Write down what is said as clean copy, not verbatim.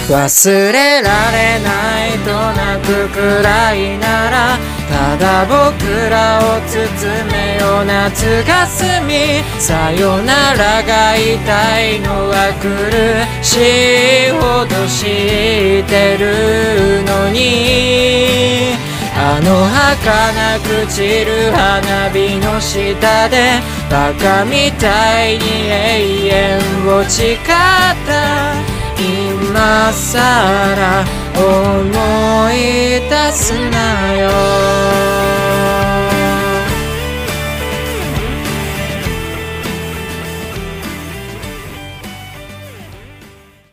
忘れられないと泣くくらいならただ僕らを包めよ夏が過ぎさよならが痛いのは苦しいほど知ってるのにあの儚く散る花火の下でバカみたいに永遠を誓った今さら思い出す